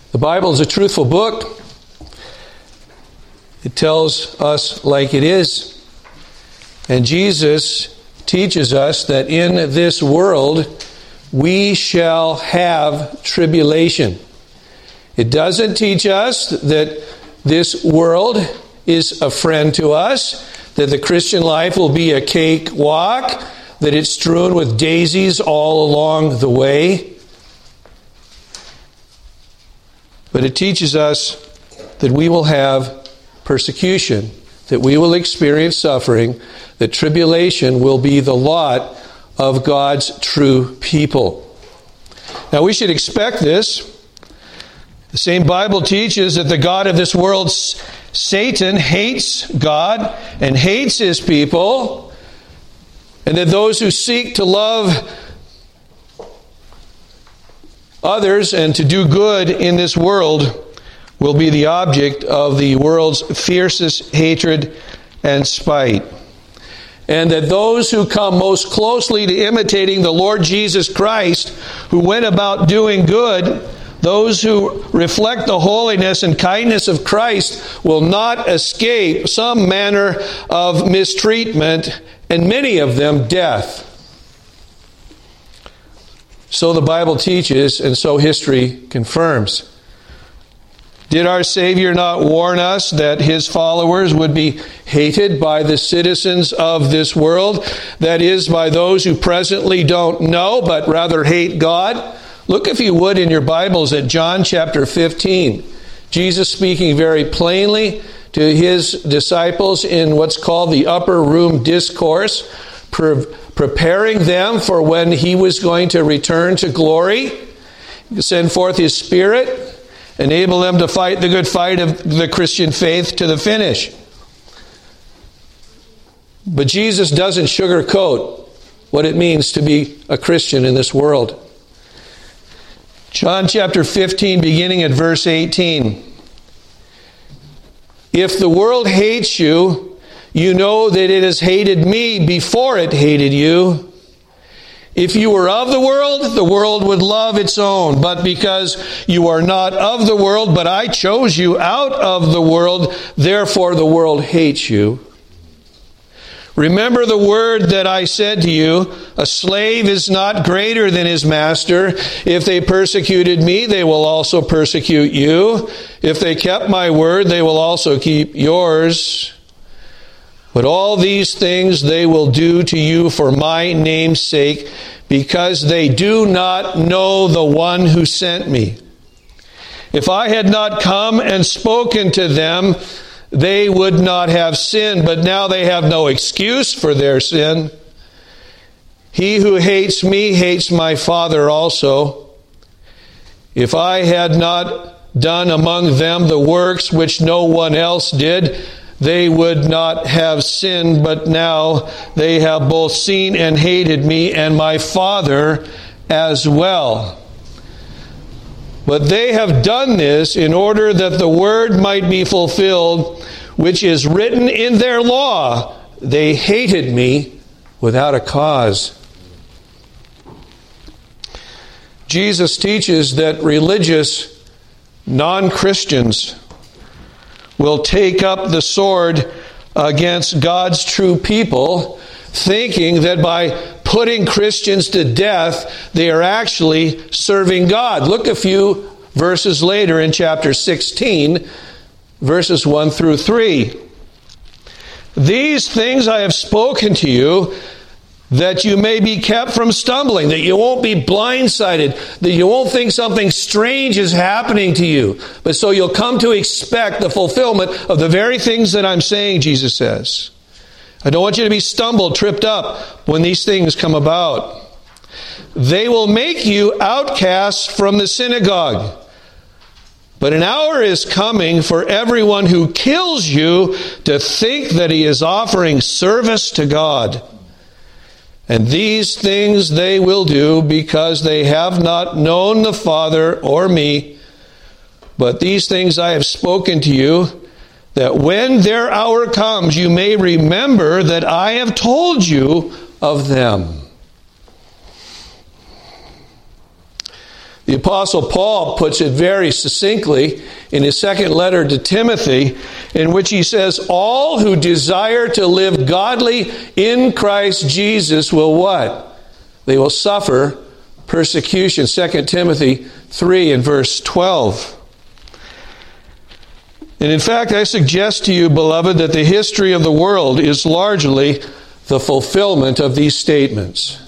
The Bible is a truthful book. It tells us like it is. And Jesus teaches us that in this world we shall have tribulation. It doesn't teach us that this world is a friend to us, that the Christian life will be a cakewalk, that it's strewn with daisies all along the way. But it teaches us that we will have persecution, that we will experience suffering, that tribulation will be the lot of God's true people. Now we should expect this. The same Bible teaches that the God of this world, Satan, hates God and hates his people, and that those who seek to love others and to do good in this world will be the object of the world's fiercest hatred and spite. And that those who come most closely to imitating the Lord Jesus Christ, who went about doing good, those who reflect the holiness and kindness of Christ, will not escape some manner of mistreatment, and many of them death. So the Bible teaches, and so history confirms. Did our Savior not warn us that His followers would be hated by the citizens of this world? That is, by those who presently don't know, but rather hate God? Look, if you would, in your Bibles at John chapter 15. Jesus speaking very plainly to His disciples in what's called the upper room discourse, preparing them for when He was going to return to glory, send forth His Spirit, enable them to fight the good fight of the Christian faith to the finish. But Jesus doesn't sugarcoat what it means to be a Christian in this world. John chapter 15, beginning at verse 18. If the world hates you, you know that it has hated me before it hated you. If you were of the world would love its own. But because you are not of the world, but I chose you out of the world, therefore the world hates you. Remember the word that I said to you, a slave is not greater than his master. If they persecuted me, they will also persecute you. If they kept my word, they will also keep yours. But all these things they will do to you for my name's sake, because they do not know the one who sent me. If I had not come and spoken to them, they would not have sinned, but now they have no excuse for their sin. He who hates me hates my Father also. If I had not done among them the works which no one else did, they would not have sinned, but now they have both seen and hated me and my Father as well. But they have done this in order that the word might be fulfilled, which is written in their law. They hated me without a cause. Jesus teaches that religious non-Christians will take up the sword against God's true people, thinking that by putting Christians to death, they are actually serving God. Look a few verses later in chapter 16, verses 1 through 3. These things I have spoken to you, that you may be kept from stumbling, that you won't be blindsided, that you won't think something strange is happening to you. But so you'll come to expect the fulfillment of the very things that I'm saying, Jesus says. I don't want you to be stumbled, tripped up when these things come about. They will make you outcasts from the synagogue. But an hour is coming for everyone who kills you to think that he is offering service to God. And these things they will do because they have not known the Father or me. But these things I have spoken to you, that when their hour comes, you may remember that I have told you of them. The Apostle Paul puts it very succinctly in his second letter to Timothy, in which he says, all who desire to live godly in Christ Jesus will what? They will suffer persecution. 2 Timothy 3 and verse 12. And in fact, I suggest to you, beloved, that the history of the world is largely the fulfillment of these statements.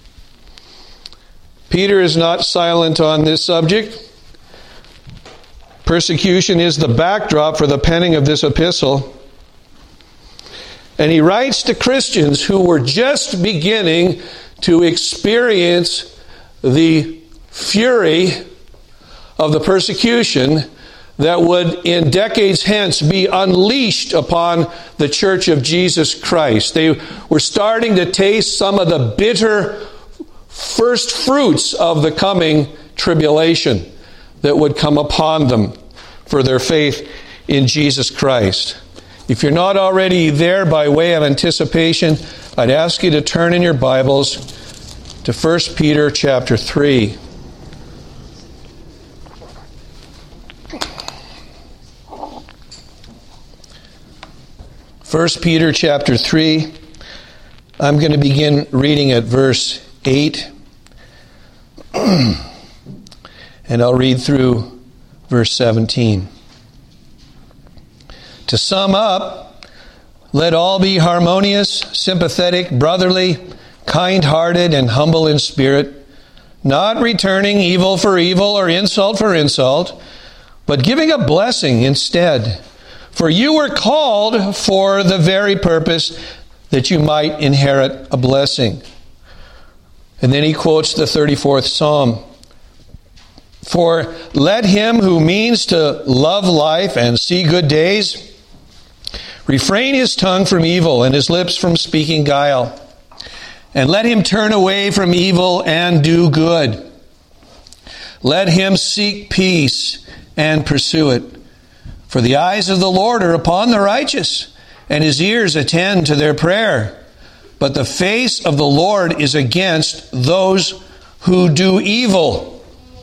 Peter is not silent on this subject. Persecution is the backdrop for the penning of this epistle. And he writes to Christians who were just beginning to experience the fury of the persecution that would in decades hence be unleashed upon the Church of Jesus Christ. They were starting to taste some of the bitter first fruits of the coming tribulation that would come upon them for their faith in Jesus Christ. If you're not already there by way of anticipation, I'd ask you to turn in your Bibles to 1 Peter chapter 3. First Peter chapter 3, I'm going to begin reading at verse 8, and I'll read through verse 17. To sum up, let all be harmonious, sympathetic, brotherly, kind-hearted, and humble in spirit, not returning evil for evil or insult for insult, but giving a blessing instead. For you were called for the very purpose that you might inherit a blessing. And then he quotes the 34th Psalm. For let him who means to love life and see good days refrain his tongue from evil and his lips from speaking guile. And let him turn away from evil and do good. Let him seek peace and pursue it. For the eyes of the Lord are upon the righteous, and his ears attend to their prayer. But the face of the Lord is against those who do evil.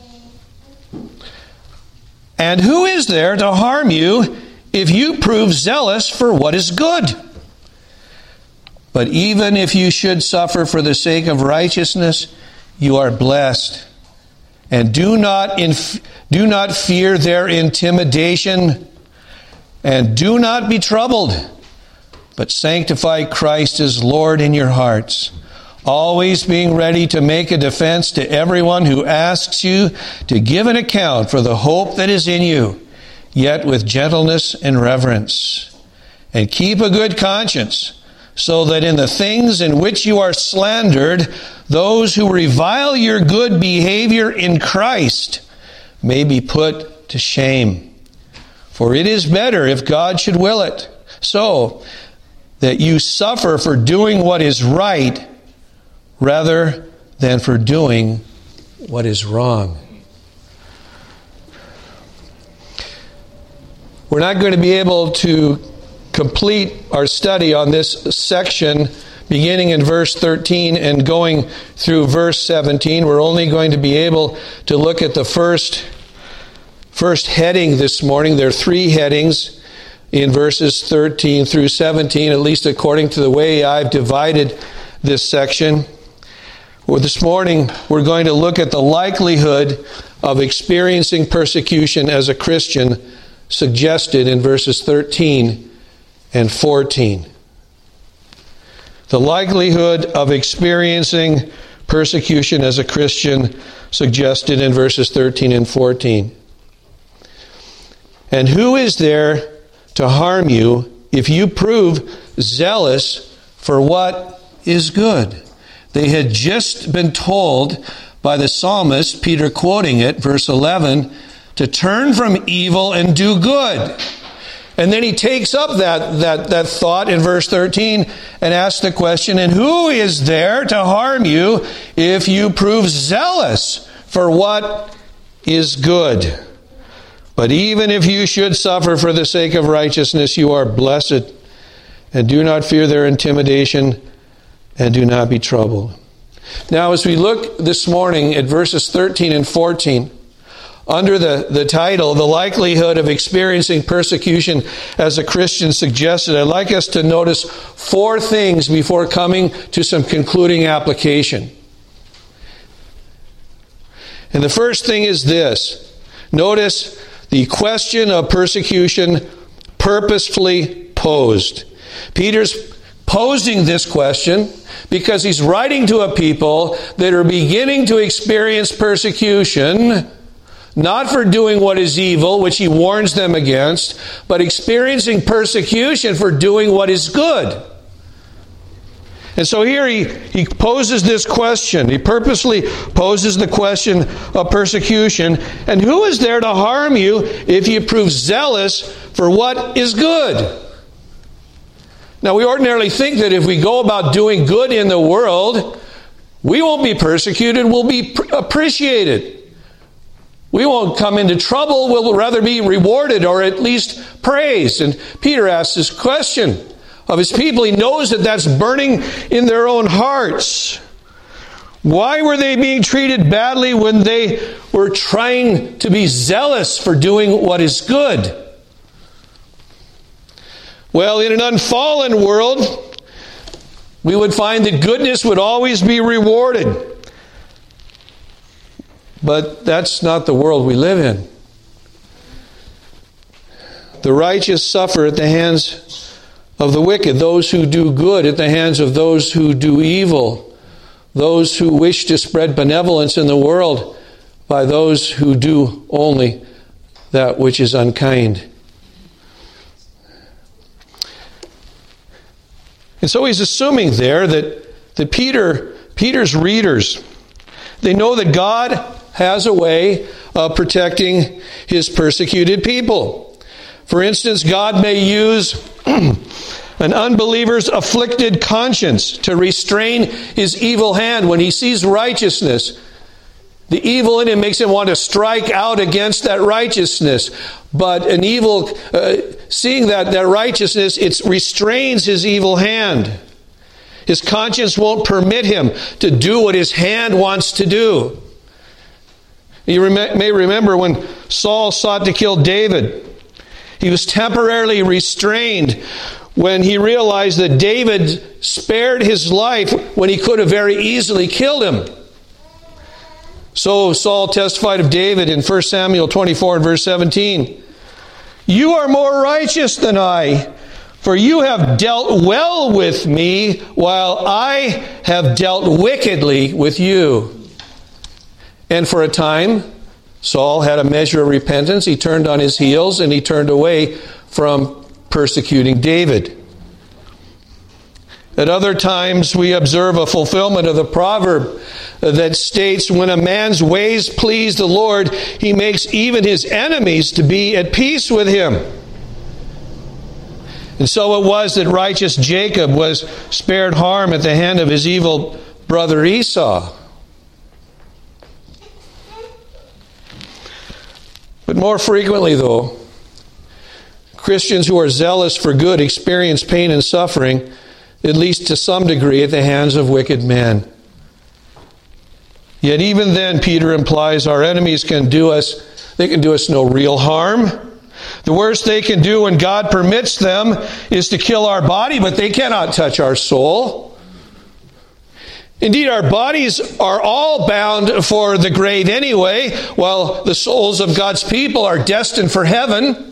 And who is there to harm you if you prove zealous for what is good? But even if you should suffer for the sake of righteousness, you are blessed. And do not fear their intimidation, and do not be troubled, but sanctify Christ as Lord in your hearts, always being ready to make a defense to everyone who asks you to give an account for the hope that is in you, yet with gentleness and reverence. And keep a good conscience, so that in the things in which you are slandered, those who revile your good behavior in Christ may be put to shame. For it is better, if God should will it, so that you suffer for doing what is right rather than for doing what is wrong. We're not going to be able to complete our study on this section beginning in verse 13 and going through verse 17. We're only going to be able to look at the first heading this morning. There are three headings in verses 13 through 17, at least according to the way I've divided this section. Well, this morning, we're going to look at the likelihood of experiencing persecution as a Christian, suggested in verses 13 and 14. The likelihood of experiencing persecution as a Christian, suggested in verses 13 and 14. And who is there to harm you if you prove zealous for what is good? They had just been told by the psalmist, Peter quoting it, verse 11, to turn from evil and do good. And then he takes up that thought in verse 13 and asks the question, and who is there to harm you if you prove zealous for what is good? But even if you should suffer for the sake of righteousness, you are blessed. And do not fear their intimidation, and do not be troubled. Now, as we look this morning at verses 13 and 14, under the title, The Likelihood of Experiencing Persecution as a Christian Suggested, I'd like us to notice 4 things before coming to some concluding application. And the first thing is this. Notice the question of persecution purposefully posed. Peter's posing this question because he's writing to a people that are beginning to experience persecution, not for doing what is evil, which he warns them against, but experiencing persecution for doing what is good. And so here he poses this question. He purposely poses the question of persecution. And who is there to harm you if you prove zealous for what is good? Now, we ordinarily think that if we go about doing good in the world, we won't be persecuted, we'll be appreciated. We won't come into trouble, we'll rather be rewarded or at least praised. And Peter asks this question of his people. He knows that that's burning in their own hearts. Why were they being treated badly when they were trying to be zealous for doing what is good? Well, in an unfallen world, we would find that goodness would always be rewarded. But that's not the world we live in. The righteous suffer at the hands of the wicked, those who do good at the hands of those who do evil, those who wish to spread benevolence in the world by those who do only that which is unkind. And so he's assuming there that Peter's readers, they know that God has a way of protecting his persecuted people. For instance, God may use an unbeliever's afflicted conscience to restrain his evil hand when he sees righteousness. The evil in him makes him want to strike out against that righteousness. But an evil, seeing that righteousness, it restrains his evil hand. His conscience won't permit him to do what his hand wants to do. You may remember when Saul sought to kill David. He was temporarily restrained when he realized that David spared his life when he could have very easily killed him. So Saul testified of David in 1 Samuel 24 and verse 17. You are more righteous than I, for you have dealt well with me, while I have dealt wickedly with you. And for a time, Saul had a measure of repentance. He turned on his heels and he turned away from persecuting David. At other times, we observe a fulfillment of the proverb that states, when a man's ways please the Lord, he makes even his enemies to be at peace with him. And so it was that righteous Jacob was spared harm at the hand of his evil brother Esau. But more frequently, though, Christians who are zealous for good experience pain and suffering, at least to some degree, at the hands of wicked men. Yet even then, Peter implies our enemies can do us no real harm. The worst they can do when God permits them is to kill our body, but they cannot touch our soul. Indeed, our bodies are all bound for the grave anyway, while the souls of God's people are destined for heaven.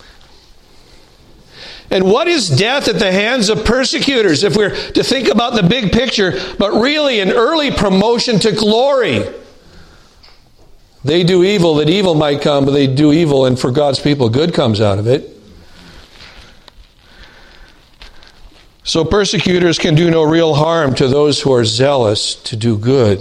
And what is death at the hands of persecutors, if we're to think about the big picture, but really an early promotion to glory? They do evil that evil might come, but they do evil, and for God's people, good comes out of it. So persecutors can do no real harm to those who are zealous to do good.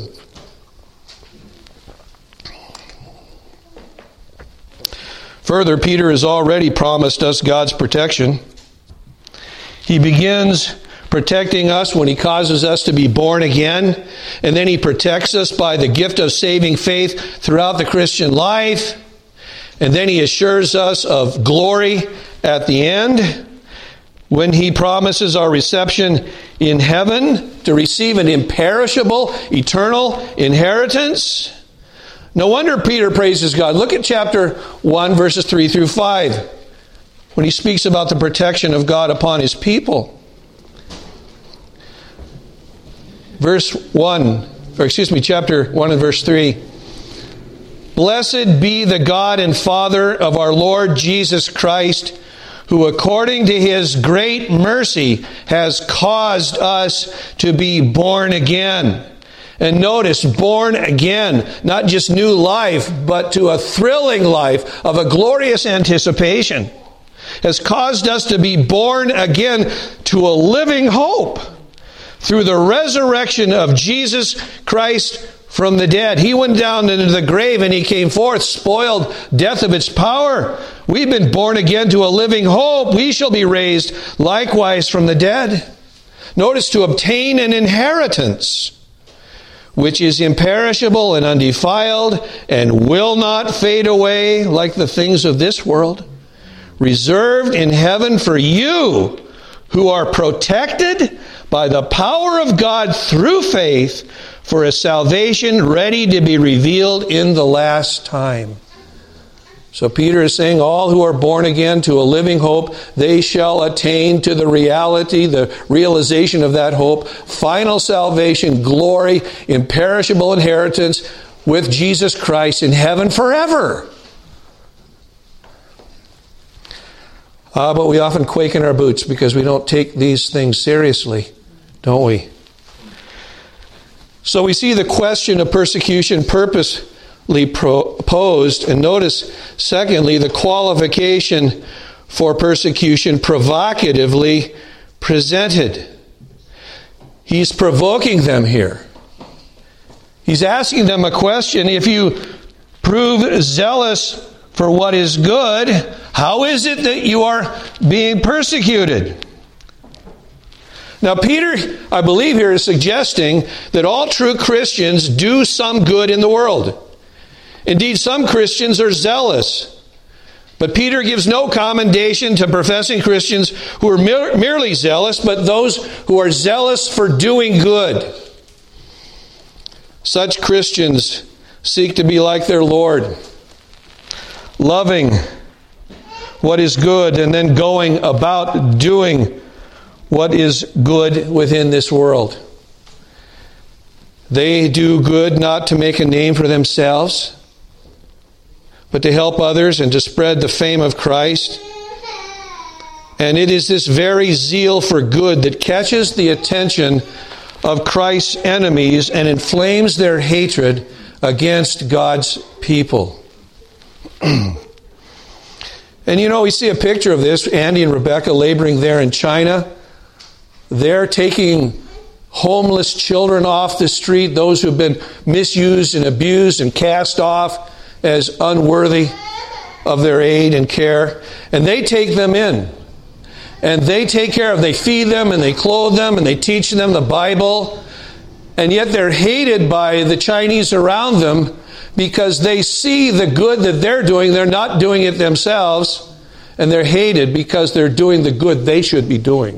Further, Peter has already promised us God's protection. He begins protecting us when he causes us to be born again, and then he protects us by the gift of saving faith throughout the Christian life, and then he assures us of glory at the end. when he promises our reception in heaven to receive an imperishable, eternal inheritance. No wonder Peter praises God. Look at chapter 1, verses 3 through 5, when he speaks about the protection of God upon his people. Chapter 1 and verse 3. Blessed be the God and Father of our Lord Jesus Christ, who according to his great mercy has caused us to be born again. And notice, born again, not just new life, but to a thrilling life of a glorious anticipation, has caused us to be born again to a living hope through the resurrection of Jesus Christ from the dead. He went down into the grave and he came forth, spoiled death of its power. We've been born again to a living hope. We shall be raised likewise from the dead. Notice, to obtain an inheritance which is imperishable and undefiled and will not fade away like the things of this world, reserved in heaven for you who are protected by the power of God through faith for a salvation ready to be revealed in the last time. So Peter is saying all who are born again to a living hope, they shall attain to the reality, the realization of that hope, final salvation, glory, imperishable inheritance with Jesus Christ in heaven forever. But we often quake in our boots because we don't take these things seriously, don't we? So we see the question of persecution purposely posed, and notice, secondly, the qualification for persecution provocatively presented. He's provoking them here. He's asking them a question. If you prove zealous for what is good, how is it that you are being persecuted? Now, Peter, I believe here, is suggesting that all true Christians do some good in the world. Indeed, some Christians are zealous. But Peter gives no commendation to professing Christians who are merely zealous, but those who are zealous for doing good. Such Christians seek to be like their Lord, loving what is good and then going about doing what is good within this world. They do good not to make a name for themselves, but to help others and to spread the fame of Christ. And it is this very zeal for good that catches the attention of Christ's enemies and inflames their hatred against God's people. And you know, we see a picture of this, Andy and Rebecca laboring there in China. They're taking homeless children off the street, those who've been misused and abused and cast off as unworthy of their aid and care. And they take them in. And they take care of them. They feed them and they clothe them and they teach them the Bible. And yet they're hated by the Chinese around them because they see the good that they're doing. They're not doing it themselves. And they're hated because they're doing the good they should be doing.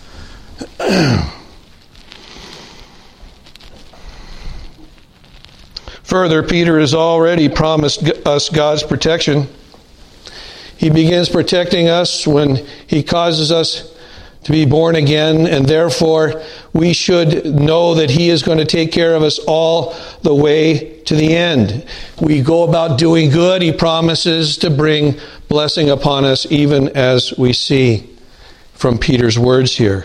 Further, Peter has already promised us God's protection. He begins protecting us when he causes us to be born again, and therefore we should know that he is going to take care of us all the way to the end. We go about doing good. He promises to bring blessing upon us, even as we see from Peter's words here.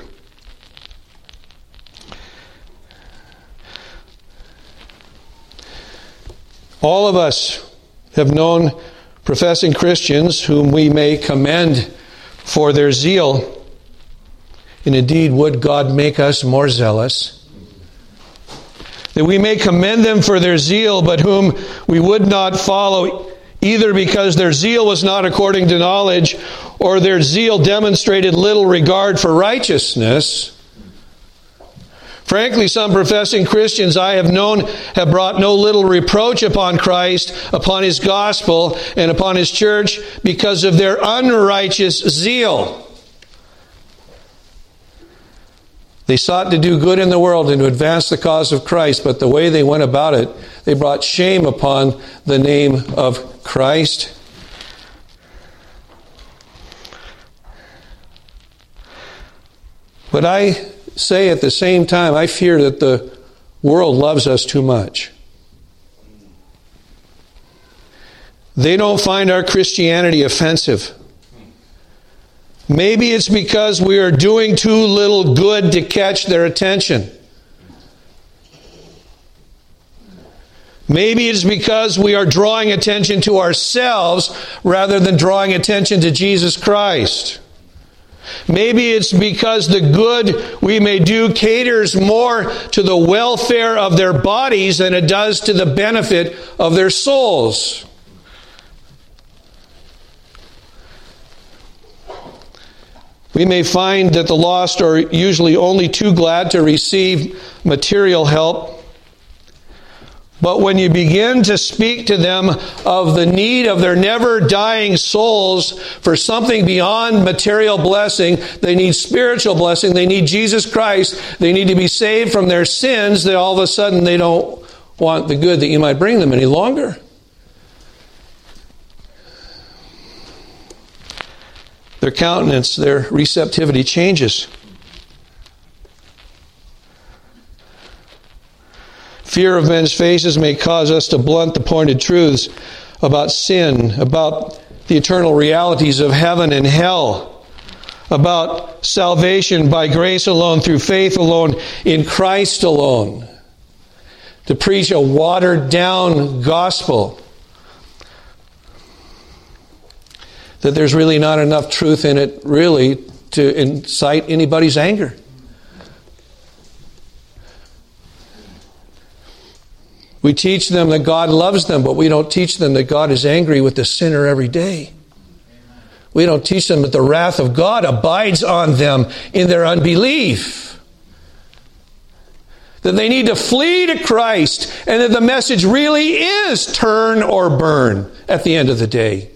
All of us have known professing Christians whom we may commend for their zeal. And indeed, would God make us more zealous? That we may commend them for their zeal, but whom we would not follow, either because their zeal was not according to knowledge, or their zeal demonstrated little regard for righteousness. Frankly, some professing Christians I have known have brought no little reproach upon Christ, upon His gospel, and upon His church because of their unrighteous zeal. They sought to do good in the world and to advance the cause of Christ, but the way they went about it, they brought shame upon the name of Christ. But I say at the same time, I fear that the world loves us too much. They don't find our Christianity offensive. Maybe it's because we are doing too little good to catch their attention. Maybe it's because we are drawing attention to ourselves rather than drawing attention to Jesus Christ. Maybe it's because the good we may do caters more to the welfare of their bodies than it does to the benefit of their souls. We may find that the lost are usually only too glad to receive material help. But when you begin to speak to them of the need of their never-dying souls for something beyond material blessing, they need spiritual blessing, they need Jesus Christ, they need to be saved from their sins, that all of a sudden they don't want the good that you might bring them any longer. Their countenance, their receptivity changes. Fear of men's faces may cause us to blunt the pointed truths about sin, about the eternal realities of heaven and hell, about salvation by grace alone, through faith alone, in Christ alone. To preach a watered-down gospel, that there's really not enough truth in it, really, to incite anybody's anger. We teach them that God loves them, but we don't teach them that God is angry with the sinner every day. We don't teach them that the wrath of God abides on them in their unbelief. That they need to flee to Christ, and that the message really is turn or burn at the end of the day.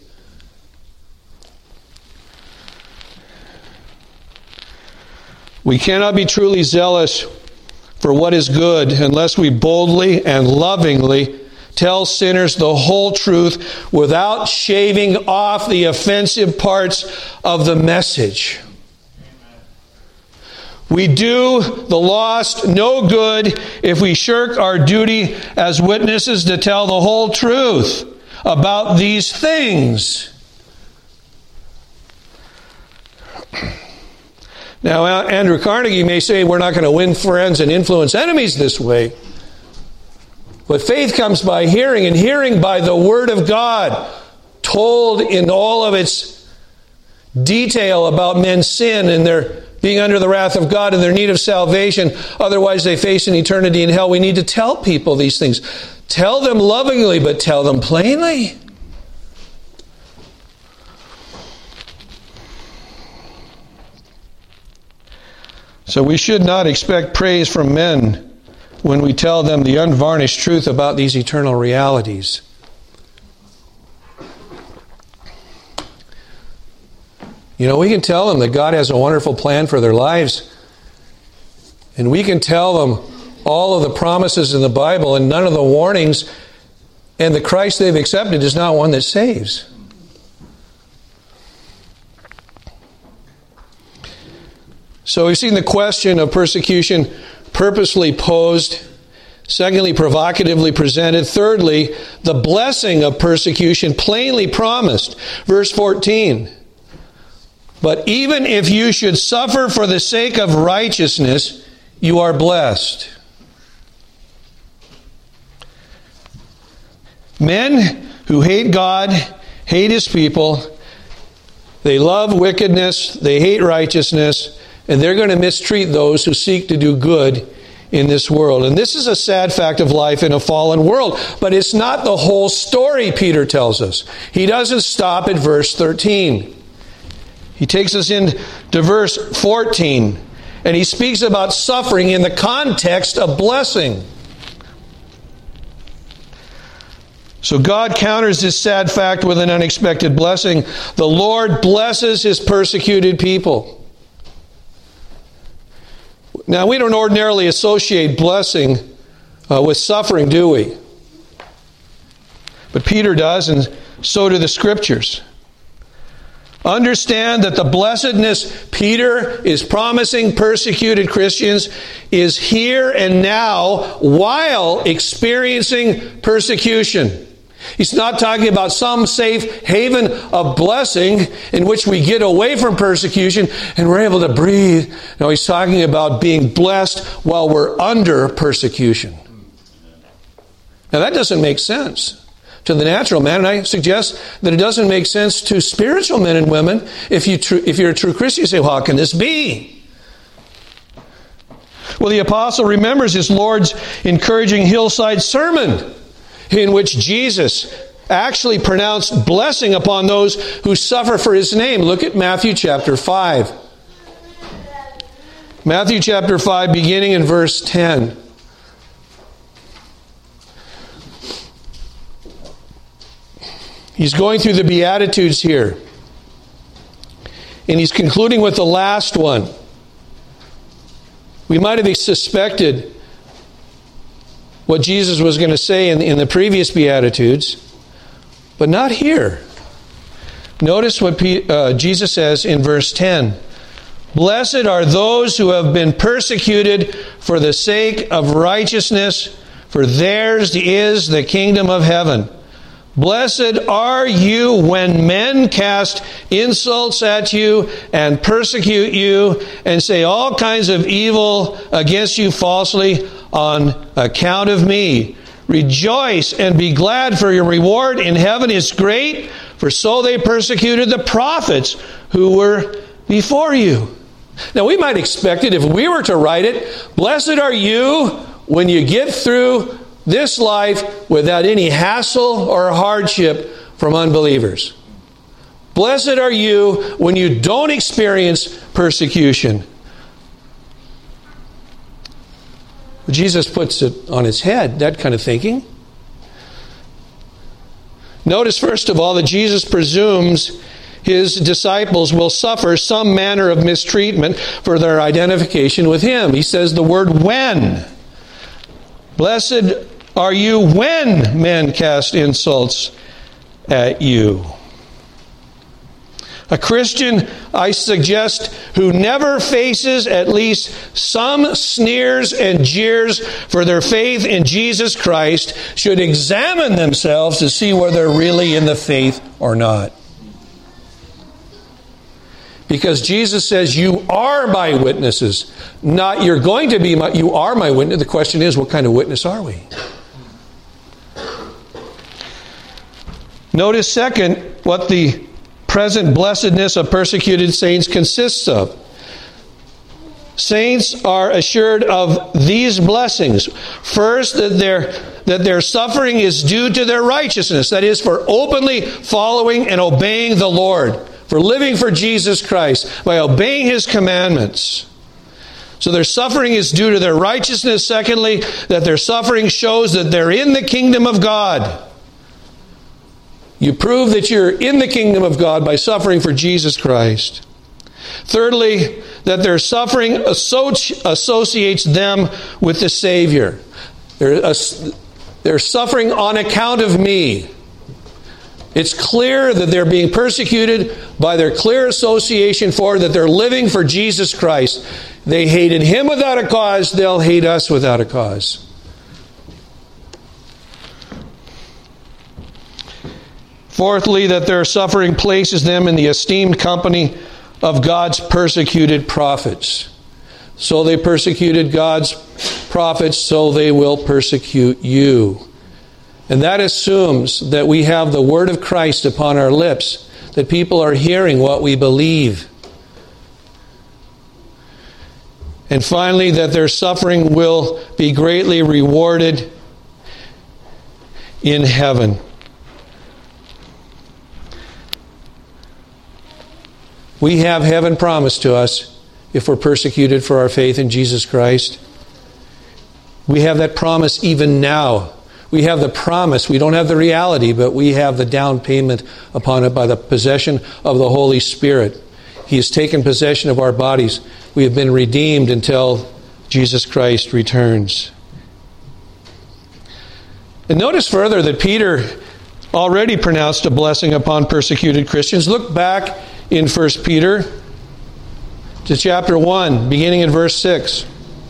We cannot be truly zealous for what is good unless we boldly and lovingly tell sinners the whole truth without shaving off the offensive parts of the message. We do the lost no good if we shirk our duty as witnesses to tell the whole truth about these things. Now, Andrew Carnegie may say we're not going to win friends and influence enemies this way. But faith comes by hearing, and hearing by the Word of God, told in all of its detail about men's sin and their being under the wrath of God and their need of salvation. Otherwise, they face an eternity in hell. We need to tell people these things. Tell them lovingly, but tell them plainly. So we should not expect praise from men when we tell them the unvarnished truth about these eternal realities. You know, we can tell them that God has a wonderful plan for their lives. And we can tell them all of the promises in the Bible and none of the warnings. And the Christ they've accepted is not one that saves. So we've seen the question of persecution purposely posed. Secondly, provocatively presented. Thirdly, the blessing of persecution plainly promised. Verse 14. But even if you should suffer for the sake of righteousness, you are blessed. Men who hate God, hate His people, they love wickedness, they hate righteousness, and they're going to mistreat those who seek to do good in this world. And this is a sad fact of life in a fallen world. But it's not the whole story, Peter tells us. He doesn't stop at verse 13. He takes us into verse 14. And he speaks about suffering in the context of blessing. So God counters this sad fact with an unexpected blessing. The Lord blesses His persecuted people. Now, we don't ordinarily associate blessing with suffering, do we? But Peter does, and so do the Scriptures. Understand that the blessedness Peter is promising persecuted Christians is here and now while experiencing persecution. He's not talking about some safe haven of blessing in which we get away from persecution and we're able to breathe. No, he's talking about being blessed while we're under persecution. Now that doesn't make sense to the natural man, and I suggest that it doesn't make sense to spiritual men and women. If you're a true Christian, you say, well, how can this be? Well, the apostle remembers his Lord's encouraging hillside sermon in which Jesus actually pronounced blessing upon those who suffer for his name. Look at Matthew chapter 5. Matthew chapter 5, beginning in verse 10. He's going through the Beatitudes here. And he's concluding with the last one. We might have suspected what Jesus was going to say in the previous Beatitudes, but not here. Notice what Jesus says in verse 10. Blessed are those who have been persecuted for the sake of righteousness, for theirs is the kingdom of heaven. Blessed are you when men cast insults at you and persecute you and say all kinds of evil against you falsely on account of me. Rejoice and be glad, for your reward in heaven is great, for so they persecuted the prophets who were before you. Now we might expect it if we were to write it. Blessed are you when you get through this life without any hassle or hardship from unbelievers. Blessed are you when you don't experience persecution. Jesus puts it on its head, that kind of thinking. Notice, first of all, that Jesus presumes his disciples will suffer some manner of mistreatment for their identification with him. He says the word when. Blessed are you when men cast insults at you. A Christian, I suggest, who never faces at least some sneers and jeers for their faith in Jesus Christ should examine themselves to see whether they're really in the faith or not. Because Jesus says, you are my witnesses. Not you're going to be my, you are my witness. The question is, what kind of witness are we? Notice, second, what the present blessedness of persecuted saints consists of. Saints are assured of these blessings. First, that their suffering is due to their righteousness. That is, for openly following and obeying the Lord. For living for Jesus Christ by obeying His commandments. So their suffering is due to their righteousness. Secondly, that their suffering shows that they're in the kingdom of God. You prove that you're in the kingdom of God by suffering for Jesus Christ. Thirdly, that their suffering associates them with the Savior. They're suffering on account of me. It's clear that they're being persecuted by their clear association that they're living for Jesus Christ. They hated Him without a cause, they'll hate us without a cause. Fourthly, that their suffering places them in the esteemed company of God's persecuted prophets. So they persecuted God's prophets, so they will persecute you. And that assumes that we have the word of Christ upon our lips, that people are hearing what we believe. And finally, that their suffering will be greatly rewarded in heaven. We have heaven promised to us if we're persecuted for our faith in Jesus Christ. We have that promise even now. We have the promise. We don't have the reality, but we have the down payment upon it by the possession of the Holy Spirit. He has taken possession of our bodies. We have been redeemed until Jesus Christ returns. And notice further that Peter already pronounced a blessing upon persecuted Christians. Look back in 1 Peter to chapter 1, beginning in verse 6.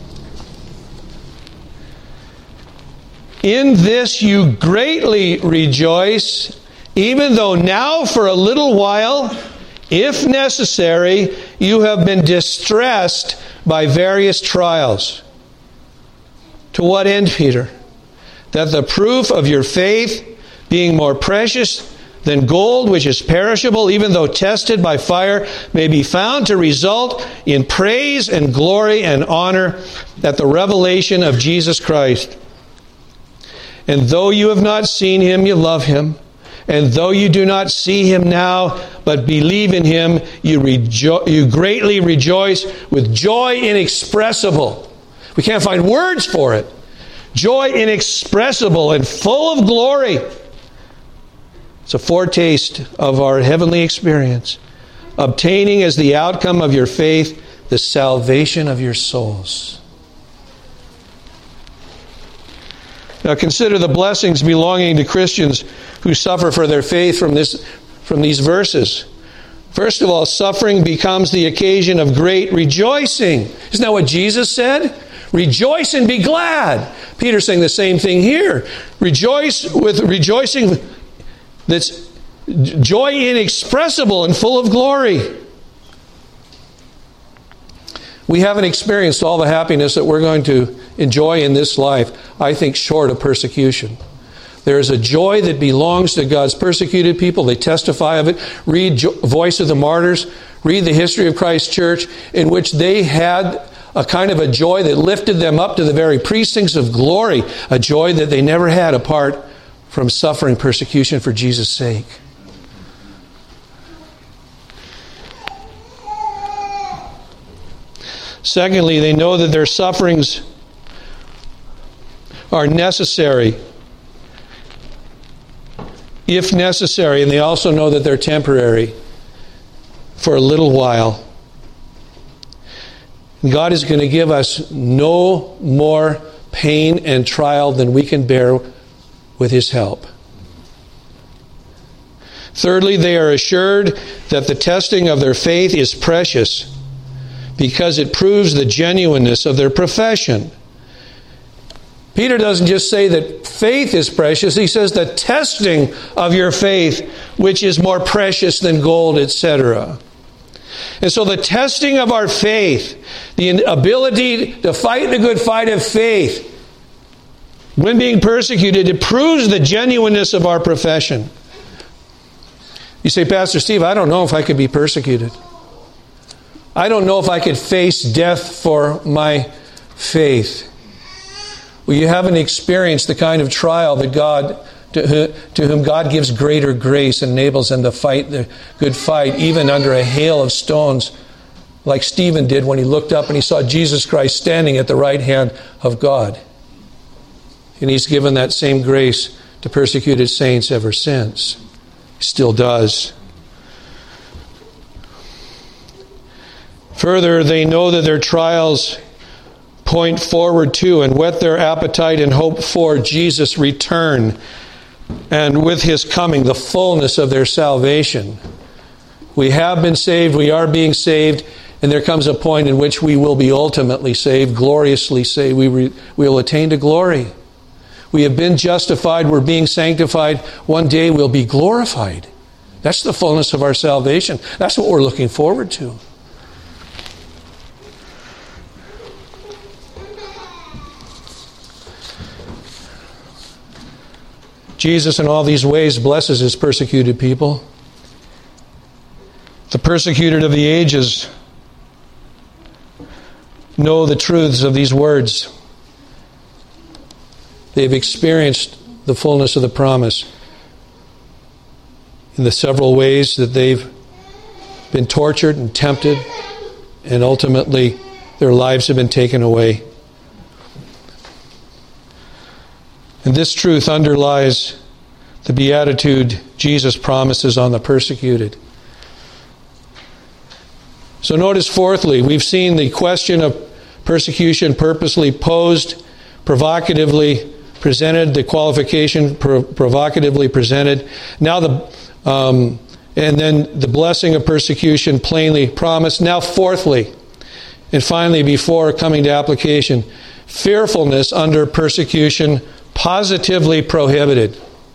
In this you greatly rejoice, even though now for a little while, if necessary, you have been distressed by various trials. To what end, Peter? That the proof of your faith, being more precious than gold, which is perishable, even though tested by fire, may be found to result in praise and glory and honor at the revelation of Jesus Christ. And though you have not seen him, you love him. And though you do not see him now, but believe in him, you greatly rejoice with joy inexpressible. We can't find words for it. Joy inexpressible and full of glory. It's a foretaste of our heavenly experience, obtaining as the outcome of your faith the salvation of your souls. Now consider the blessings belonging to Christians who suffer for their faith from these verses. First of all, suffering becomes the occasion of great rejoicing. Isn't that what Jesus said? Rejoice and be glad. Peter's saying the same thing here. Rejoice with rejoicing that's joy inexpressible and full of glory. We haven't experienced all the happiness that we're going to enjoy in this life, I think, short of persecution. There is a joy that belongs to God's persecuted people. They testify of it. Read Voice of the Martyrs. Read the history of Christ's church, in which they had a kind of a joy that lifted them up to the very precincts of glory, a joy that they never had apart from suffering persecution for Jesus' sake. Secondly, they know that their sufferings are necessary, if necessary, and they also know that they're temporary for a little while. God is going to give us no more pain and trial than we can bear with his help. Thirdly, they are assured that the testing of their faith is precious because it proves the genuineness of their profession. Peter doesn't just say that faith is precious. He says the testing of your faith, which is more precious than gold, etc. And so the testing of our faith, the ability to fight the good fight of faith, when being persecuted, it proves the genuineness of our profession. You say, Pastor Steve, I don't know if I could be persecuted. I don't know if I could face death for my faith. Well, you haven't experienced the kind of trial that God, to whom God gives greater grace and enables them to fight the good fight, even under a hail of stones, like Stephen did when he looked up and he saw Jesus Christ standing at the right hand of God. And he's given that same grace to persecuted saints ever since. He still does. Further, they know that their trials point forward to and whet their appetite and hope for Jesus' return, and with his coming, the fullness of their salvation. We have been saved, we are being saved, and there comes a point in which we will be ultimately saved, gloriously saved. We will attain to glory. We have been justified, we're being sanctified. One day we'll be glorified. That's the fullness of our salvation. That's what we're looking forward to. Jesus in all these ways blesses his persecuted people. The persecuted of the ages know the truths of these words. They've experienced the fullness of the promise in the several ways that they've been tortured and tempted, and ultimately their lives have been taken away. And this truth underlies the beatitude Jesus promises on the persecuted. So notice fourthly, we've seen the question of persecution purposely posed, provocatively presented, the qualification provocatively presented. Now and then the blessing of persecution plainly promised. Now fourthly, and finally before coming to application, fearfulness under persecution positively prohibited.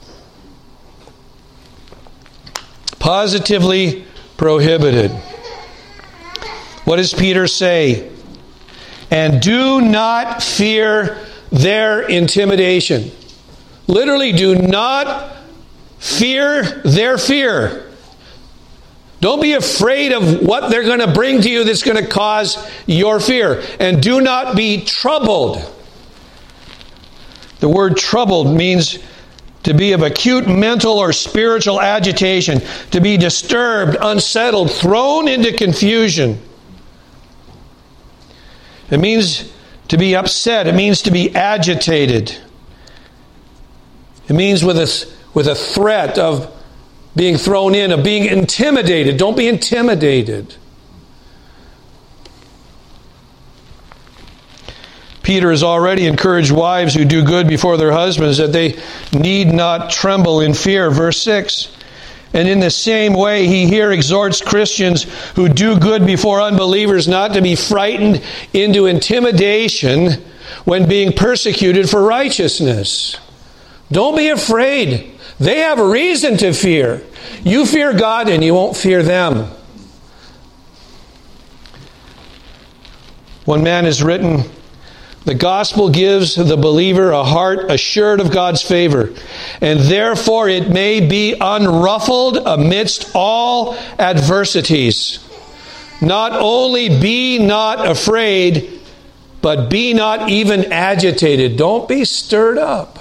Positively prohibited. What does Peter say? And do not fear their intimidation. Literally, do not fear their fear. Don't be afraid of what they're going to bring to you that's going to cause your fear. And do not be troubled. The word troubled means to be of acute mental or spiritual agitation, to be disturbed, unsettled, thrown into confusion. It means to be upset. It means to be agitated. It means with a threat of being thrown in, of being intimidated. Don't be intimidated. Peter has already encouraged wives who do good before their husbands that they need not tremble in fear. Verse 6. And in the same way, he here exhorts Christians who do good before unbelievers not to be frightened into intimidation when being persecuted for righteousness. Don't be afraid. They have a reason to fear. You fear God and you won't fear them. One man has written, the gospel gives the believer a heart assured of God's favor, and therefore it may be unruffled amidst all adversities. Not only be not afraid, but be not even agitated. Don't be stirred up.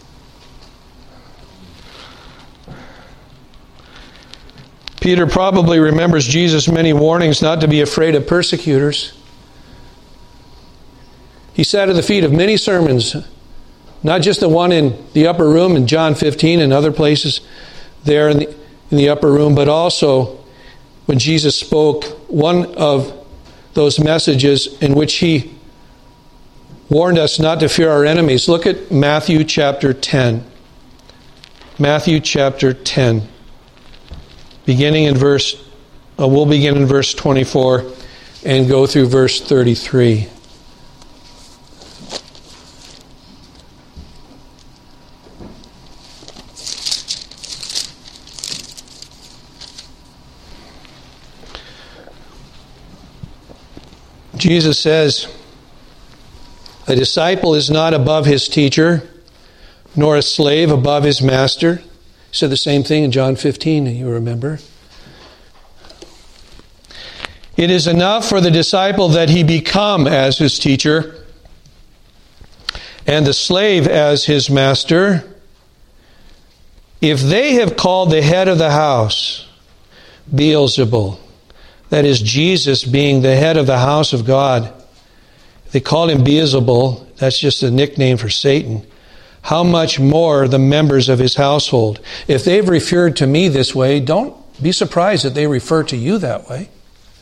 Peter probably remembers Jesus' many warnings not to be afraid of persecutors. He sat at the feet of many sermons, not just the one in the upper room in John 15 and other places there in the upper room, but also when Jesus spoke one of those messages in which he warned us not to fear our enemies. Look at Matthew chapter 10. Matthew chapter 10. We'll begin in verse 24 and go through verse 33. Jesus says, a disciple is not above his teacher, nor a slave above his master. He said the same thing in John 15, you remember. It is enough for the disciple that he become as his teacher, and the slave as his master. If they have called the head of the house Beelzebul, that is Jesus being the head of the house of God, if they call him Beelzebul, that's just a nickname for Satan, how much more the members of his household? If they've referred to me this way, don't be surprised that they refer to you that way.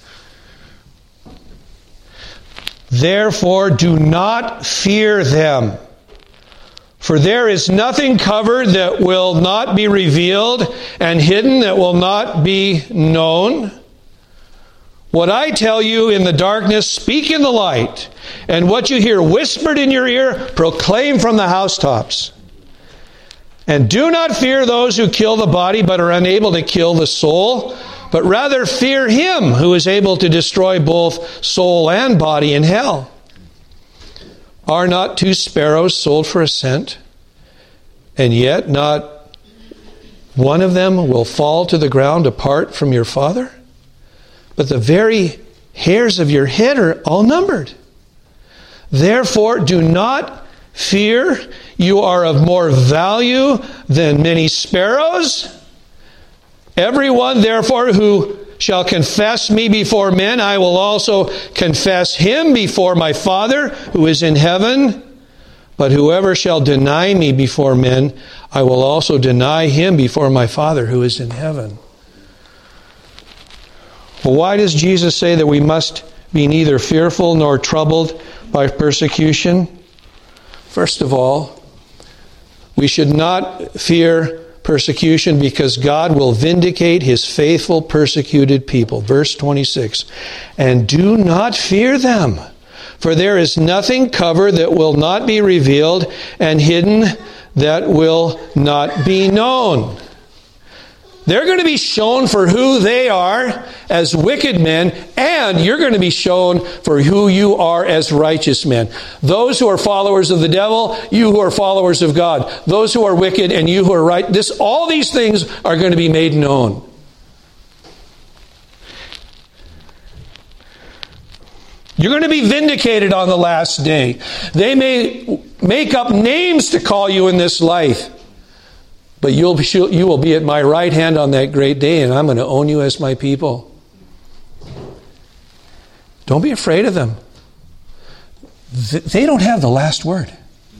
Therefore, do not fear them. For there is nothing covered that will not be revealed, and hidden that will not be known. What I tell you in the darkness, speak in the light. And what you hear whispered in your ear, proclaim from the housetops. And do not fear those who kill the body, but are unable to kill the soul. But rather fear him who is able to destroy both soul and body in hell. Are not 2 sparrows sold for a cent? And yet not one of them will fall to the ground apart from your Father? But the very hairs of your head are all numbered. Therefore, do not fear. You are of more value than many sparrows. Everyone, therefore, who shall confess me before men, I will also confess him before my Father who is in heaven. But whoever shall deny me before men, I will also deny him before my Father who is in heaven. Well, why does Jesus say that we must be neither fearful nor troubled by persecution. First of all, we should not fear persecution because God will vindicate His faithful persecuted people. Verse 26, and do not fear them, for there is nothing covered that will not be revealed, and hidden that will not be known. They're going to be shown for who they are as wicked men, and you're going to be shown for who you are as righteous men. Those who are followers of the devil, you who are followers of God. Those who are wicked and you who are right. All these things are going to be made known. You're going to be vindicated on the last day. They may make up names to call you in this life, but you will be at my right hand on that great day, and I'm going to own you as my people. Don't be afraid of them. They don't have the last word.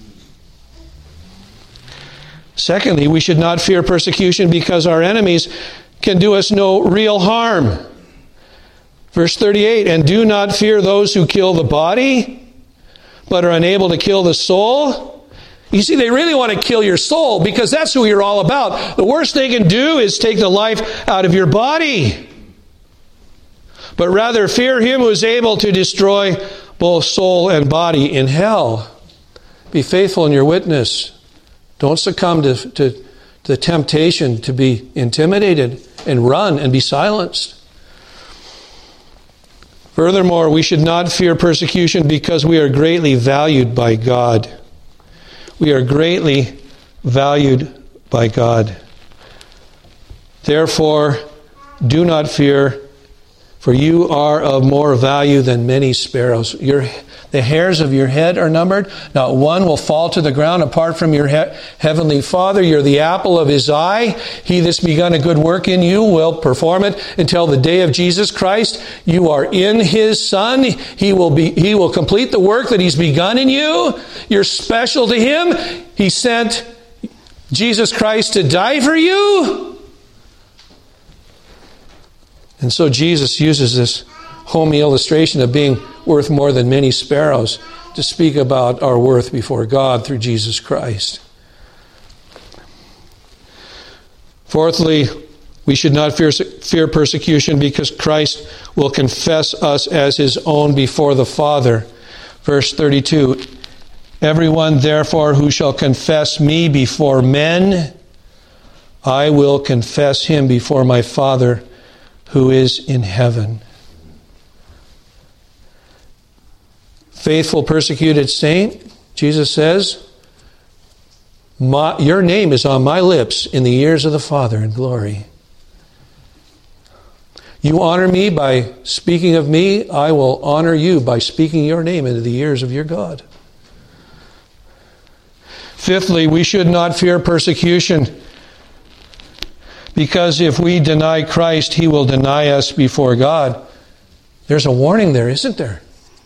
Secondly, we should not fear persecution because our enemies can do us no real harm. Verse 38, and do not fear those who kill the body, but are unable to kill the soul. You see, they really want to kill your soul because that's who you're all about. The worst they can do is take the life out of your body. But rather fear Him who is able to destroy both soul and body in hell. Be faithful in your witness. Don't succumb to the temptation to be intimidated and run and be silenced. Furthermore, we should not fear persecution because we are greatly valued by God. We are greatly valued by God. Therefore, do not fear, for you are of more value than many sparrows. The hairs of your head are numbered. Not one will fall to the ground apart from your heavenly Father. You're the apple of His eye. He that's begun a good work in you will perform it until the day of Jesus Christ. You are in His Son. He will complete the work that He's begun in you. You're special to Him. He sent Jesus Christ to die for you. And so Jesus uses this homey illustration of being worth more than many sparrows to speak about our worth before God through Jesus Christ. Fourthly, we should not fear persecution because Christ will confess us as His own before the Father. Verse 32, everyone therefore who shall confess me before men, I will confess him before my Father who is in heaven. Faithful persecuted saint, Jesus says, your name is on my lips in the ears of the Father in glory. You honor me by speaking of me, I will honor you by speaking your name into the ears of your God. Fifthly, we should not fear persecution because if we deny Christ, He will deny us before God. There's a warning there, isn't there?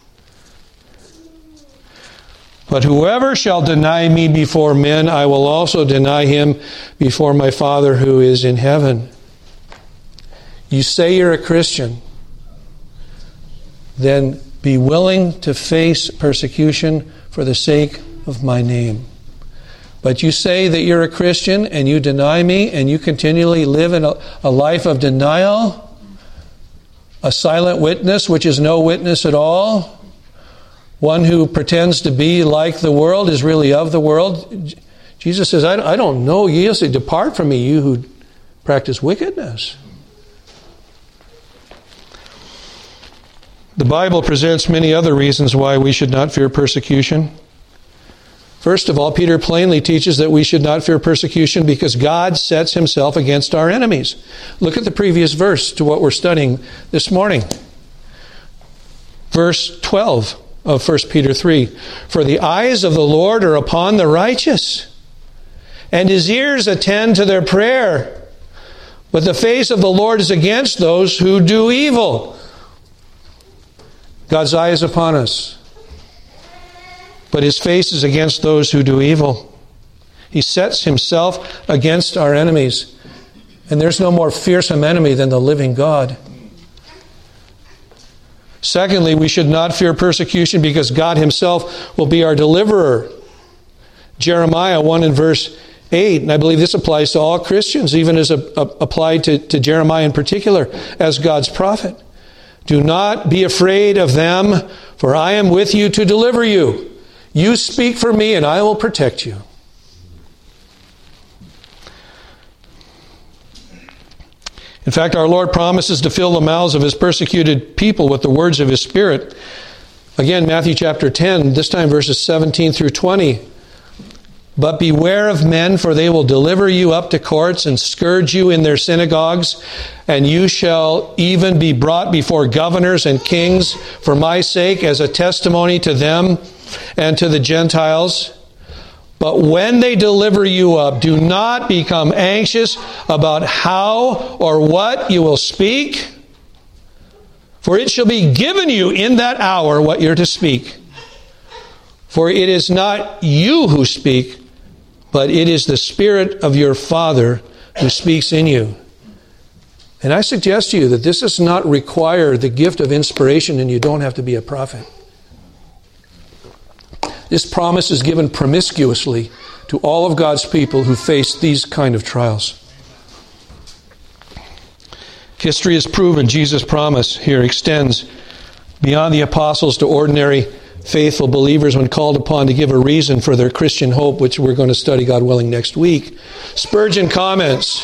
But whoever shall deny me before men, I will also deny him before my Father who is in heaven. You say you're a Christian, then be willing to face persecution for the sake of my name. But you say that you're a Christian and you deny me and you continually live in a life of denial, a silent witness which is no witness at all. One who pretends to be like the world is really of the world. Jesus says, I don't know you. He'll say, depart from me, you who practice wickedness. The Bible presents many other reasons why we should not fear persecution. First of all, Peter plainly teaches that we should not fear persecution because God sets Himself against our enemies. Look at the previous verse to what we're studying this morning. Verse 12. Of 1 Peter 3. For the eyes of the Lord are upon the righteous, and His ears attend to their prayer. But the face of the Lord is against those who do evil. God's eye is upon us, but His face is against those who do evil. He sets Himself against our enemies, and there's no more fearsome enemy than the living God. Secondly, we should not fear persecution because God himself will be our deliverer. Jeremiah 1 and verse 8, and I believe this applies to all Christians, even as applied to Jeremiah in particular, as God's prophet. Do not be afraid of them, for I am with you to deliver you. You speak for me, and I will protect you. In fact, our Lord promises to fill the mouths of his persecuted people with the words of his Spirit. Again, Matthew chapter 10, this time verses 17 through 20. But beware of men, for they will deliver you up to courts and scourge you in their synagogues, and you shall even be brought before governors and kings for my sake as a testimony to them and to the Gentiles. But when they deliver you up, do not become anxious about how or what you will speak, for it shall be given you in that hour what you're to speak. For it is not you who speak, but it is the Spirit of your Father who speaks in you. And I suggest to you that this does not require the gift of inspiration, and you don't have to be a prophet. This promise is given promiscuously to all of God's people who face these kind of trials. History has proven Jesus' promise here extends beyond the apostles to ordinary faithful believers when called upon to give a reason for their Christian hope, which we're going to study, God willing, next week. Spurgeon comments,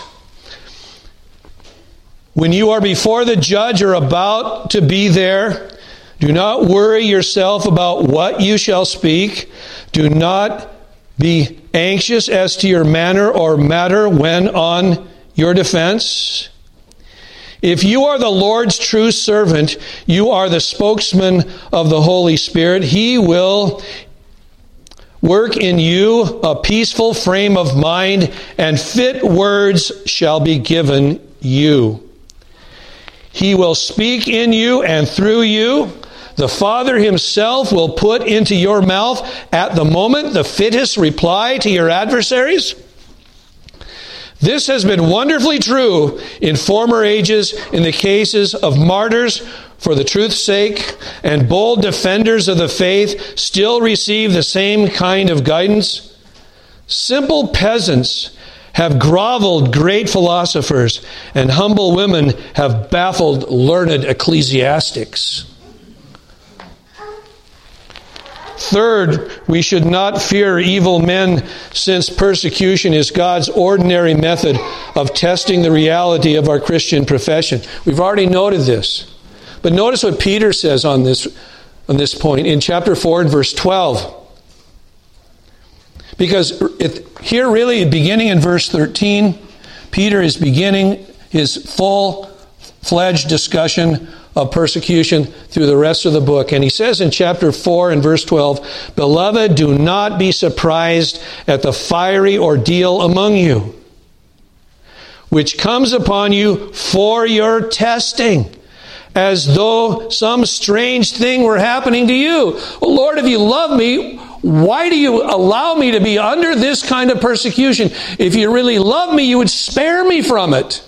when you are before the judge or about to be there, do not worry yourself about what you shall speak. Do not be anxious as to your manner or matter when on your defense. If you are the Lord's true servant, you are the spokesman of the Holy Spirit. He will work in you a peaceful frame of mind, and fit words shall be given you. He will speak in you and through you. The Father himself will put into your mouth at the moment the fittest reply to your adversaries. This has been wonderfully true in former ages in the cases of martyrs for the truth's sake, and bold defenders of the faith still receive the same kind of guidance. Simple peasants have groveled great philosophers, and humble women have baffled learned ecclesiastics. Third, we should not fear evil men, since persecution is God's ordinary method of testing the reality of our Christian profession. We've already noted this. But notice what Peter says on this point in chapter 4 and verse 12. Because here really, beginning in verse 13, Peter is beginning his full-fledged discussion of persecution through the rest of the book. And he says in chapter 4 and verse 12, Beloved, do not be surprised at the fiery ordeal among you, which comes upon you for your testing, as though some strange thing were happening to you. Well, Lord, if you love me, why do you allow me to be under this kind of persecution? If you really love me, you would spare me from it.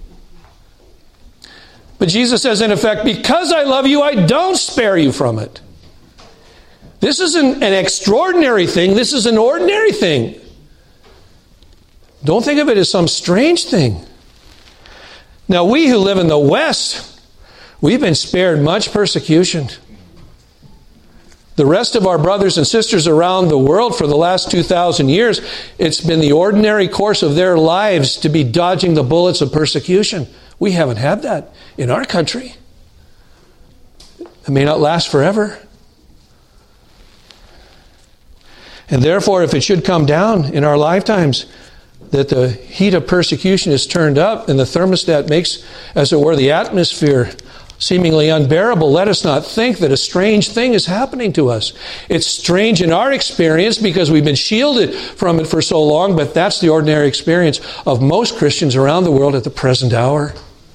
But Jesus says, in effect, because I love you, I don't spare you from it. This isn't an extraordinary thing. This is an ordinary thing. Don't think of it as some strange thing. Now, we who live in the West, we've been spared much persecution. The rest of our brothers and sisters around the world for the last 2,000 years, it's been the ordinary course of their lives to be dodging the bullets of persecution. We haven't had that in our country. It may not last forever. And therefore, if it should come down in our lifetimes that the heat of persecution is turned up and the thermostat makes, as it were, the atmosphere seemingly unbearable, let us not think that a strange thing is happening to us. It's strange in our experience because we've been shielded from it for so long, but that's the ordinary experience of most Christians around the world at the present hour.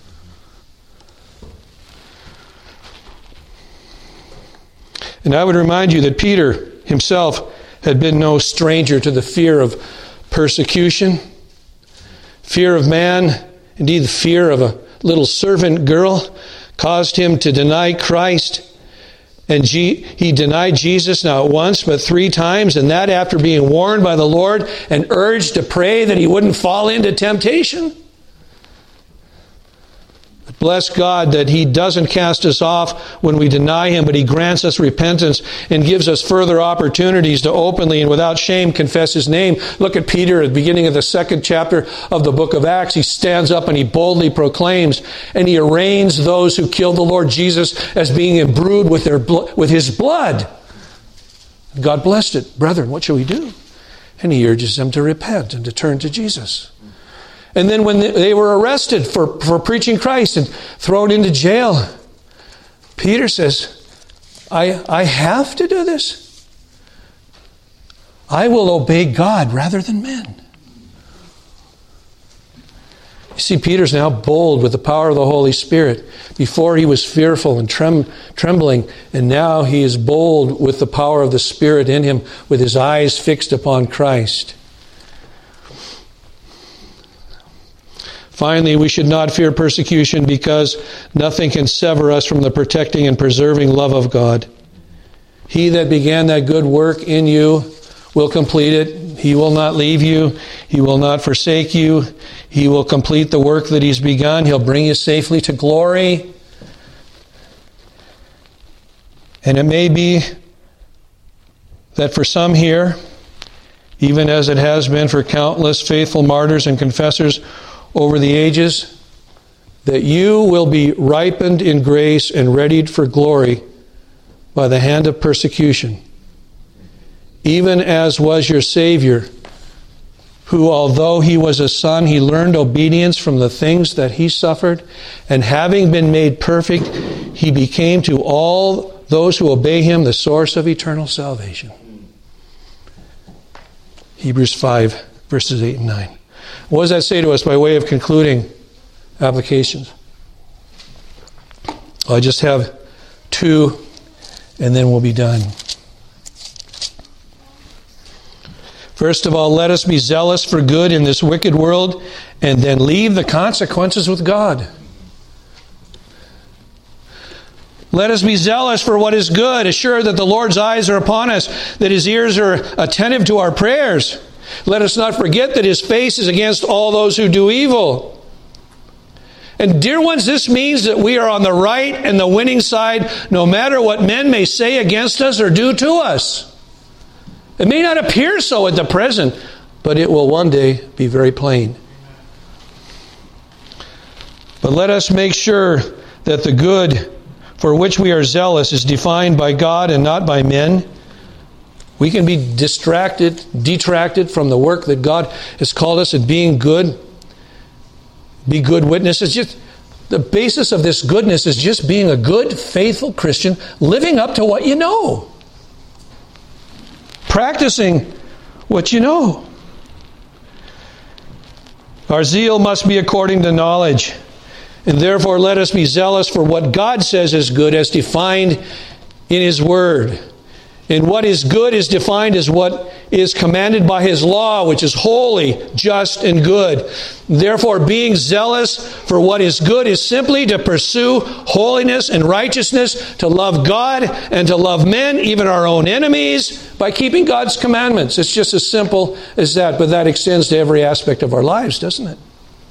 And I would remind you that Peter himself had been no stranger to the fear of persecution, fear of man, indeed the fear of a little servant girl caused him to deny Christ. And he denied Jesus not once, but 3 times, and that after being warned by the Lord and urged to pray that he wouldn't fall into temptation. But bless God that he doesn't cast us off when we deny him, but he grants us repentance and gives us further opportunities to openly and without shame confess his name. Look at Peter at the beginning of the 2nd chapter of the book of Acts. He stands up and he boldly proclaims, and he arraigns those who killed the Lord Jesus as being imbrued with his blood. God blessed it. Brethren, what shall we do? And he urges them to repent and to turn to Jesus. And then when they were arrested for preaching Christ and thrown into jail, Peter says, I have to do this. I will obey God rather than men. You see, Peter's now bold with the power of the Holy Spirit. Before he was fearful and trembling, and now he is bold with the power of the Spirit in him, with his eyes fixed upon Christ. Finally, we should not fear persecution because nothing can sever us from the protecting and preserving love of God. He that began that good work in you will complete it. He will not leave you. He will not forsake you. He will complete the work that he's begun. He'll bring you safely to glory. And it may be that for some here, even as it has been for countless faithful martyrs and confessors over the ages, that you will be ripened in grace and readied for glory by the hand of persecution, even as was your Savior, who, although he was a son, he learned obedience from the things that he suffered, and having been made perfect, he became to all those who obey him the source of eternal salvation. Hebrews 5, verses 8 and 9. What does that say to us by way of concluding applications? I just have 2, and then we'll be done. First of all, let us be zealous for good in this wicked world, and then leave the consequences with God. Let us be zealous for what is good, assured that the Lord's eyes are upon us, that his ears are attentive to our prayers. Let us not forget that his face is against all those who do evil. And dear ones, this means that we are on the right and the winning side, no matter what men may say against us or do to us. It may not appear so at the present, but it will one day be very plain. But let us make sure that the good for which we are zealous is defined by God and not by men. We can be detracted from the work that God has called us at being good. Be good witnesses. Just the basis of this goodness is just being a good, faithful Christian, living up to what you know. Practicing what you know. Our zeal must be according to knowledge. And therefore let us be zealous for what God says is good as defined in his word. And what is good is defined as what is commanded by his law, which is holy, just, and good. Therefore, being zealous for what is good is simply to pursue holiness and righteousness, to love God and to love men, even our own enemies, by keeping God's commandments. It's just as simple as that, but that extends to every aspect of our lives, doesn't it?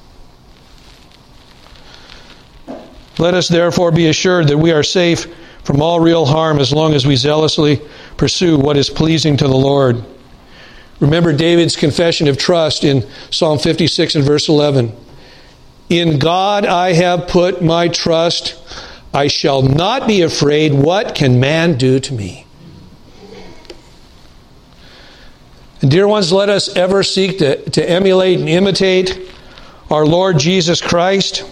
Let us therefore be assured that we are safe from all real harm as long as we zealously pursue what is pleasing to the Lord. Remember David's confession of trust in Psalm 56 and verse 11. In God I have put my trust. I shall not be afraid. What can man do to me? And dear ones, let us ever seek to emulate and imitate our Lord Jesus Christ,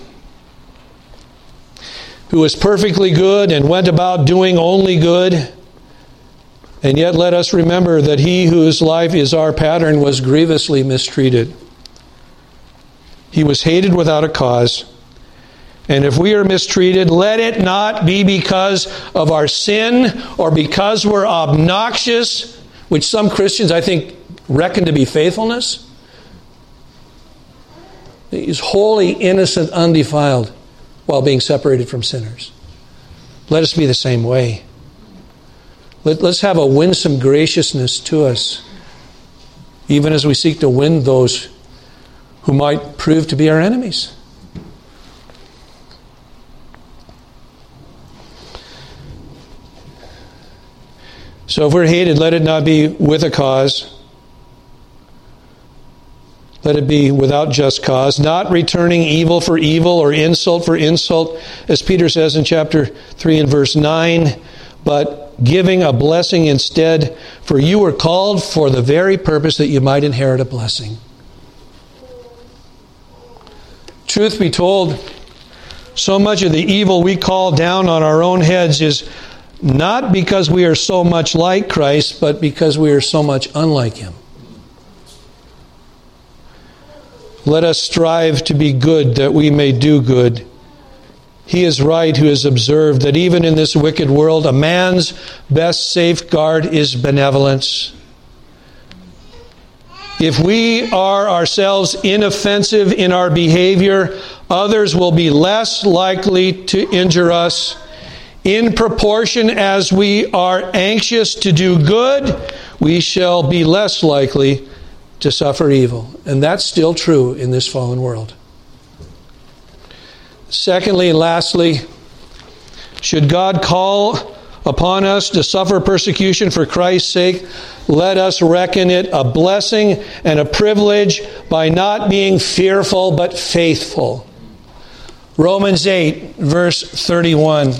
who is perfectly good and went about doing only good. And yet let us remember that he whose life is our pattern was grievously mistreated. He was hated without a cause. And if we are mistreated, let it not be because of our sin or because we're obnoxious, which some Christians, I think, reckon to be faithfulness. He's holy, innocent, undefiled. while being separated from sinners. Let us be the same way. Let's have a winsome graciousness to us, even as we seek to win those who might prove to be our enemies. So if we're hated, let it not be with a cause. Let it be without just cause, not returning evil for evil or insult for insult, as Peter says in chapter 3 and verse 9, but giving a blessing instead, for you were called for the very purpose that you might inherit a blessing. Truth be told, so much of the evil we call down on our own heads is not because we are so much like Christ, but because we are so much unlike Him. Let us strive to be good that we may do good. He is right who has observed that even in this wicked world, a man's best safeguard is benevolence. If we are ourselves inoffensive in our behavior, others will be less likely to injure us. In proportion as we are anxious to do good, we shall be less likely to suffer evil. And that's still true in this fallen world. Secondly and lastly, should God call upon us to suffer persecution for Christ's sake, let us reckon it a blessing and a privilege by not being fearful but faithful. Romans 8, verse 31.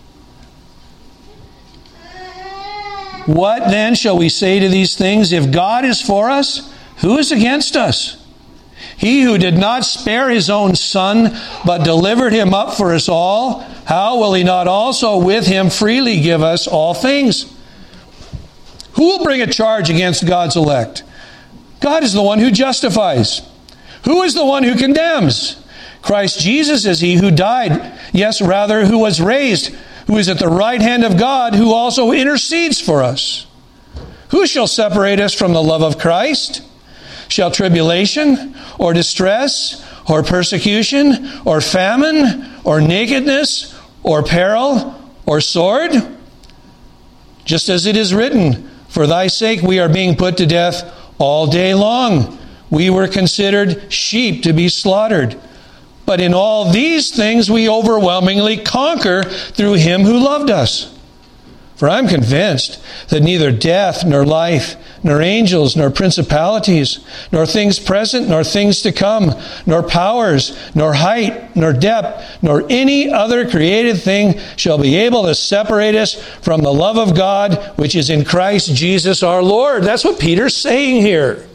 What then shall we say to these things? If God is for us, who is against us? He who did not spare His own Son, but delivered Him up for us all, how will He not also with Him freely give us all things? Who will bring a charge against God's elect? God is the one who justifies. Who is the one who condemns? Christ Jesus is He who died, yes, rather, who was raised, who is at the right hand of God, who also intercedes for us. Who shall separate us from the love of Christ? Shall tribulation, or distress, or persecution, or famine, or nakedness, or peril, or sword? Just as it is written, for thy sake we are being put to death all day long. We were considered sheep to be slaughtered. But in all these things we overwhelmingly conquer through Him who loved us. For I am convinced that neither death, nor life, nor angels, nor principalities, nor things present, nor things to come, nor powers, nor height, nor depth, nor any other created thing shall be able to separate us from the love of God, which is in Christ Jesus our Lord. That's what Peter's saying here.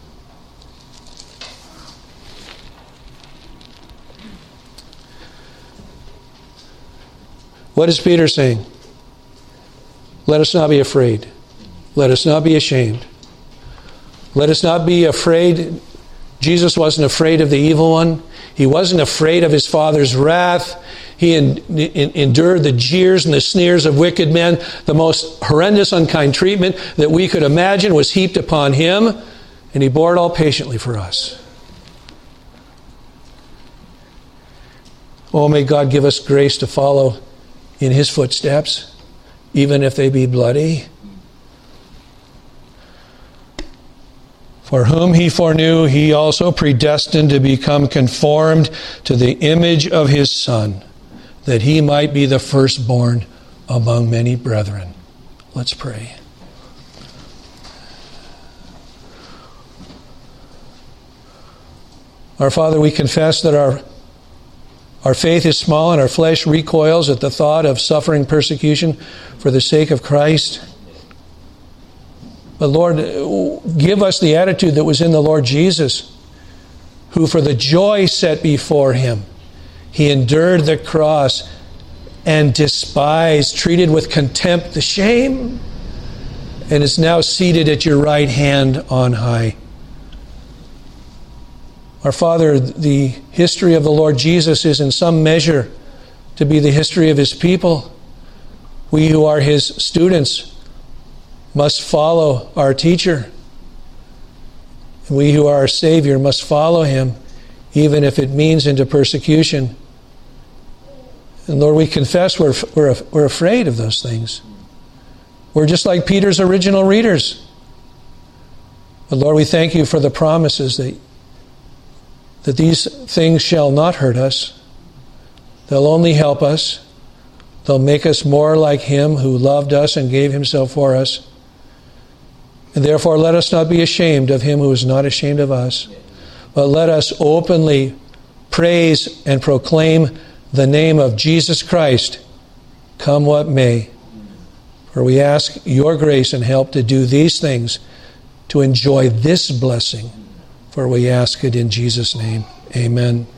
What is Peter saying? Let us not be afraid. Let us not be ashamed. Let us not be afraid. Jesus wasn't afraid of the evil one. He wasn't afraid of His Father's wrath. He endured the jeers and the sneers of wicked men. The most horrendous, unkind treatment that we could imagine was heaped upon Him, and He bore it all patiently for us. Oh, may God give us grace to follow in His footsteps, even if they be bloody. For whom He foreknew, He also predestined to become conformed to the image of His Son, that He might be the firstborn among many brethren. Let's pray. Our Father, we confess that our faith is small and our flesh recoils at the thought of suffering persecution for the sake of Christ. But Lord, give us the attitude that was in the Lord Jesus, who for the joy set before Him, He endured the cross and despised, treated with contempt the shame, and is now seated at your right hand on high. Our Father, the history of the Lord Jesus is in some measure to be the history of His people. We who are His students must follow our teacher. We who are our Savior must follow Him, even if it means into persecution. And Lord, we confess we're afraid of those things. We're just like Peter's original readers. But Lord, we thank you for the promises that these things shall not hurt us. They'll only help us. They'll make us more like him who loved us and gave himself for us. And therefore, let us not be ashamed of him who is not ashamed of us, but let us openly praise and proclaim the name of Jesus Christ, come what may. For we ask your grace and help to do these things, to enjoy this blessing. For we ask it in Jesus' name. Amen.